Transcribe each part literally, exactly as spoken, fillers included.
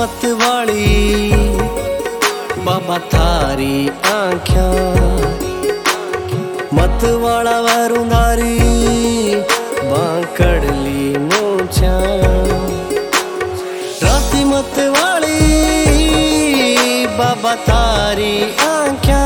मत वाली बाबा थारी आँख्या मत वाला वरुंधारी बांकड़ली मूछा राती मत वाली बाबा थारी आँख्या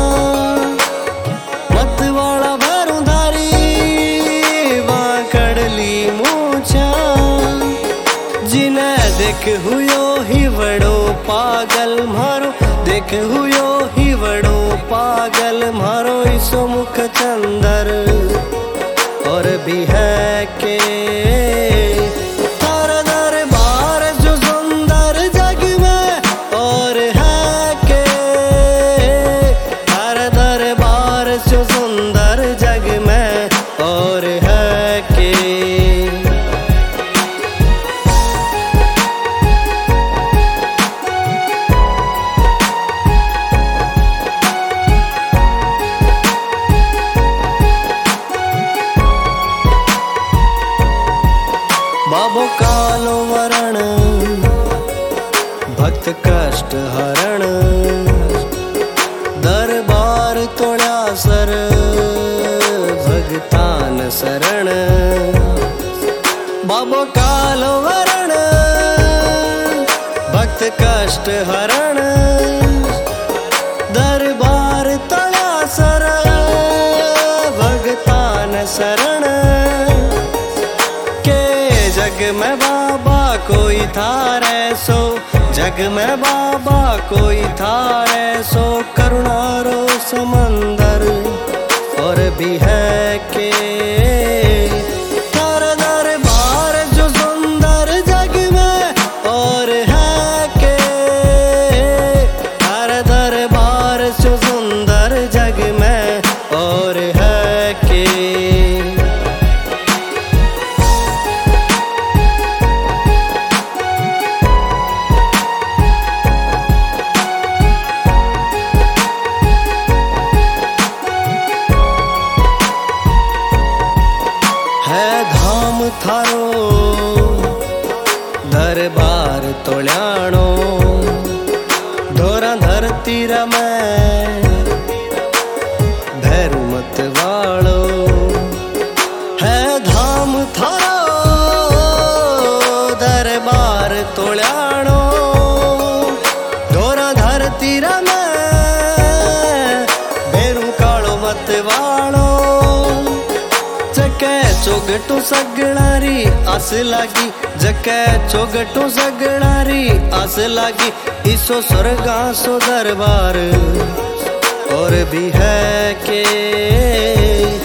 मत वाला वरुंधारी बांकड़ली मूछा जिन्हें देख हुयो ही बड़ो पागल मारो देख हुयो ही बड़ो पागल मारो इसो मुख चंदर और भी है के तारा दरबार जो सुंदर जग में और है के तारा दरबार जो सुंदर जग में और है के बाबो कालो वरण भक्त कष्ट हरण दरबार तोड़ा सर भगतान शरण बाबो कालो वरण भक्त कष्ट हरण दरबार तोड़ा सर भगतान शरण जग में बाबा कोई थारे सो जग में बाबा कोई थारे सो करुणारो समंदर और भी है के तारा दरबार जो सुंदर जग में और है के तारा दरबार जो सुंदर जग में और है के थारो दरबार तोल्याणो धोरा धरती रमै भैरू मत वालो है धाम थारो दरबार तोल्याणो धोरा धरती रमै भैरू कालो मत वालो जकै चोगटो सगणारी आस लागी जकै चोगटो सगणारी आस लागी इसो स्वर्गा सो दरबार और भी है के